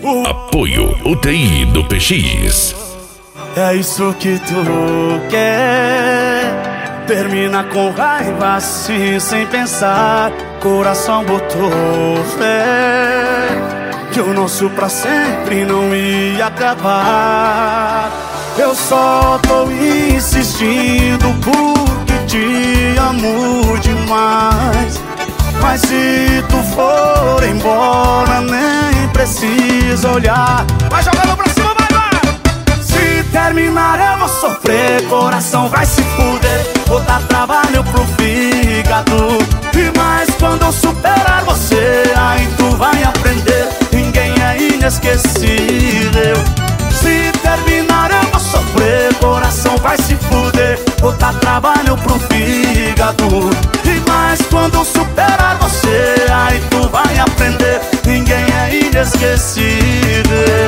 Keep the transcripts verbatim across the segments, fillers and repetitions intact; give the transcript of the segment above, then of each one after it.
Apoio U T I do P X. É isso que tu quer. Termina com raiva assim, sem pensar. Coração botou fé que o nosso pra sempre não ia acabar. Eu só tô insistindo porque te amo demais. Mas se tu for embora, nem precisa olhar. Vai jogando pra cima, vai, vai! Se terminar eu vou sofrer, coração vai se fuder. Vou dar trabalho pro fígado. E mais quando eu superar você, aí tu vai aprender. Ninguém é inesquecível. Se terminar eu vou sofrer, coração vai se fuder. Vou dar trabalho pro fígado. E mais quando eu superar você, aí tu vai aprender. Ninguém é inesquecível.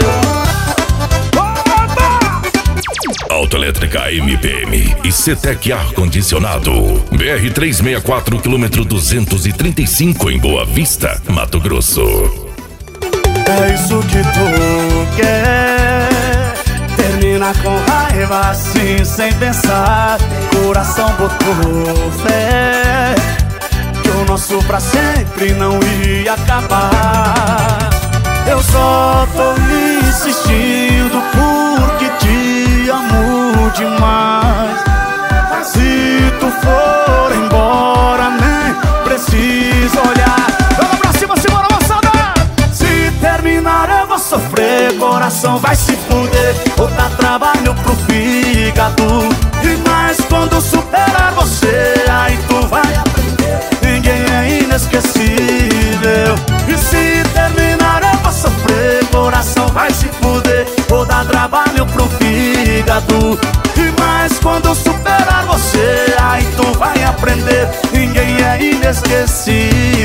Autoelétrica M P M e Cetec Ar-Condicionado. B R trezentos e sessenta e quatro, quilômetro duzentos e trinta e cinco, em Boa Vista, Mato Grosso. É isso que tu quer. Termina com raiva assim, sem pensar. Coração botou fé que o nosso pra sempre não ia acabar. Eu só tô insistindo porque te amo demais. Se tu for embora, nem precisa olhar. Vamos pra cima, simbora, moçada! Se terminar eu vou sofrer, coração vai se fuder. Vou dar trabalho pro fígado. E mais quando superar você, aí tu vai aprender. Ninguém é inesquecível. E se terminar eu vou sofrer, coração vai se fuder. Vou dar trabalho pro fígado. E mais quando superar você, aí tu vai aprender. Ninguém é inesquecível.